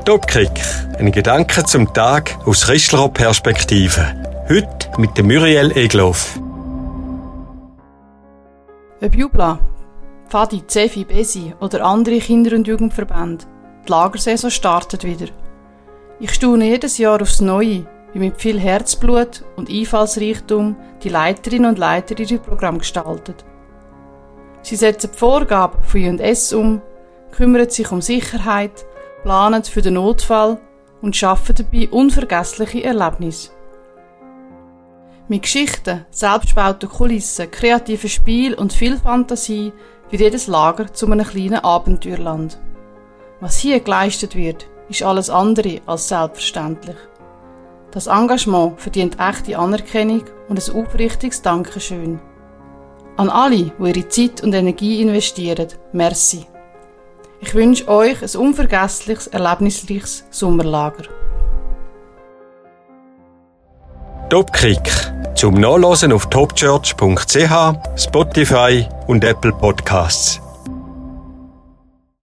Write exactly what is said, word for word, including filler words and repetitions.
Topkick, ein Gedanke zum Tag aus christlicher Perspektive. Heute mit dem Muriel Egloff. Ob Jubla, Pfadi, Zefi, Besi oder andere Kinder- und Jugendverbände, die Lagersaison startet wieder. Ich staune jedes Jahr aufs Neue, wie mit viel Herzblut und Einfallsreichtum die Leiterinnen und Leiter ihre Programme gestalten. Sie setzen die Vorgaben von J und S um, kümmern sich um Sicherheit, planen für den Notfall und schaffen dabei unvergessliche Erlebnisse. Mit Geschichten, selbstgebauten Kulissen, kreativen Spiel und viel Fantasie wird jedes Lager zu einem kleinen Abenteuerland. Was hier geleistet wird, ist alles andere als selbstverständlich. Das Engagement verdient echte Anerkennung und ein aufrichtiges Dankeschön. An alle, die ihre Zeit und Energie investieren, merci. Ich wünsche euch ein unvergessliches, erlebnisreiches Sommerlager. Topkick. Zum Nachlesen auf topchurch punkt c h, Spotify und Apple Podcasts.